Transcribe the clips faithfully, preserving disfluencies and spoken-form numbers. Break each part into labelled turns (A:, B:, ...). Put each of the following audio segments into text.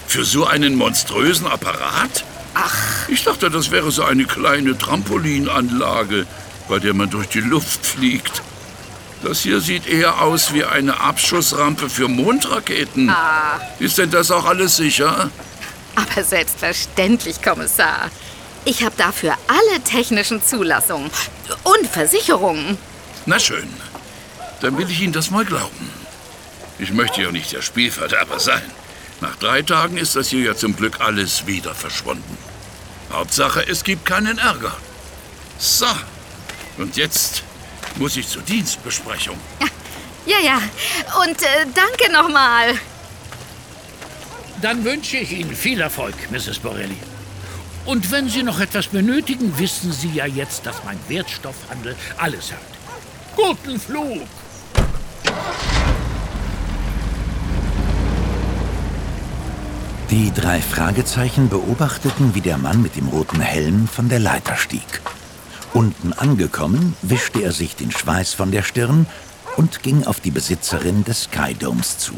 A: Für so einen monströsen Apparat?
B: Ach.
A: Ich dachte, das wäre so eine kleine Trampolinanlage, bei der man durch die Luft fliegt. Das hier sieht eher aus wie eine Abschussrampe für Mondraketen.
B: Ah.
A: Ist denn das auch alles sicher?
B: Aber selbstverständlich, Kommissar. Ich habe dafür alle technischen Zulassungen und Versicherungen.
A: Na schön, dann will ich Ihnen das mal glauben. Ich möchte ja nicht der Spielverderber sein. Nach drei Tagen ist das hier ja zum Glück alles wieder verschwunden. Hauptsache, es gibt keinen Ärger. So, und jetzt muss ich zur Dienstbesprechung.
B: Ja, ja. Und äh, danke nochmal.
C: Dann wünsche ich Ihnen viel Erfolg, Misses Borelli. Und wenn Sie noch etwas benötigen, wissen Sie ja jetzt, dass mein Wertstoffhandel alles hat. Guten Flug!
D: Die drei Fragezeichen beobachteten, wie der Mann mit dem roten Helm von der Leiter stieg. Unten angekommen, wischte er sich den Schweiß von der Stirn und ging auf die Besitzerin des Skydomes zu.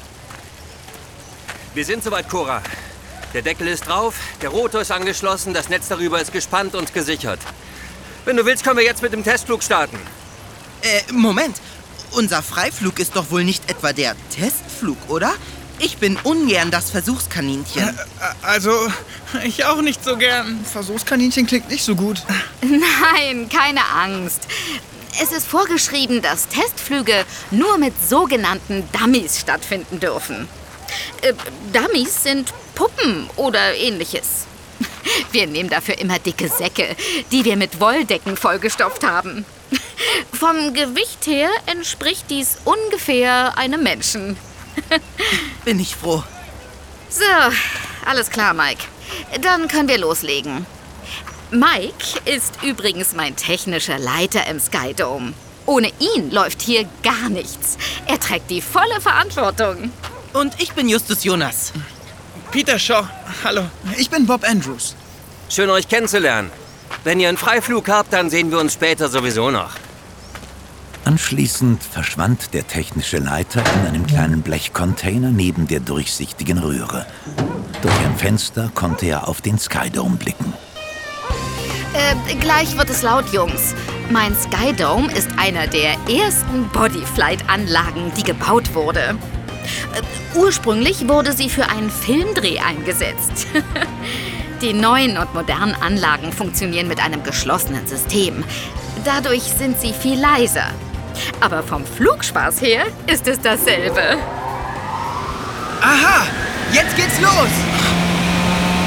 E: Wir sind soweit, Cora. Der Deckel ist drauf, der Rotor ist angeschlossen, das Netz darüber ist gespannt und gesichert. Wenn du willst, können wir jetzt mit dem Testflug starten.
F: Äh, Moment. Unser Freiflug ist doch wohl nicht etwa der Testflug, oder? Ich bin ungern das Versuchskaninchen.
G: Äh, also, ich auch nicht so gern. Versuchskaninchen klingt nicht so gut.
B: Nein, keine Angst. Es ist vorgeschrieben, dass Testflüge nur mit sogenannten Dummies stattfinden dürfen. Äh, Dummies sind Puppen oder ähnliches. Wir nehmen dafür immer dicke Säcke, die wir mit Wolldecken vollgestopft haben. Vom Gewicht her entspricht dies ungefähr einem Menschen.
F: Bin ich froh.
B: So, alles klar, Mike. Dann können wir loslegen. Mike ist übrigens mein technischer Leiter im Skydome. Ohne ihn läuft hier gar nichts. Er trägt die volle Verantwortung.
F: Und ich bin Justus Jonas.
G: Peter Shaw, hallo. Ich bin Bob Andrews.
E: Schön, euch kennenzulernen. Wenn ihr einen Freiflug habt, dann sehen wir uns später sowieso noch.
D: Anschließend verschwand der technische Leiter in einem kleinen Blechcontainer neben der durchsichtigen Röhre. Durch ein Fenster konnte er auf den Skydome blicken.
B: Äh, gleich wird es laut, Jungs. Mein Skydome ist einer der ersten Bodyflight-Anlagen, die gebaut wurde. Äh, ursprünglich wurde sie für einen Filmdreh eingesetzt. Die neuen und modernen Anlagen funktionieren mit einem geschlossenen System. Dadurch sind sie viel leiser. Aber vom Flugspaß her ist es dasselbe.
F: Aha! Jetzt geht's los!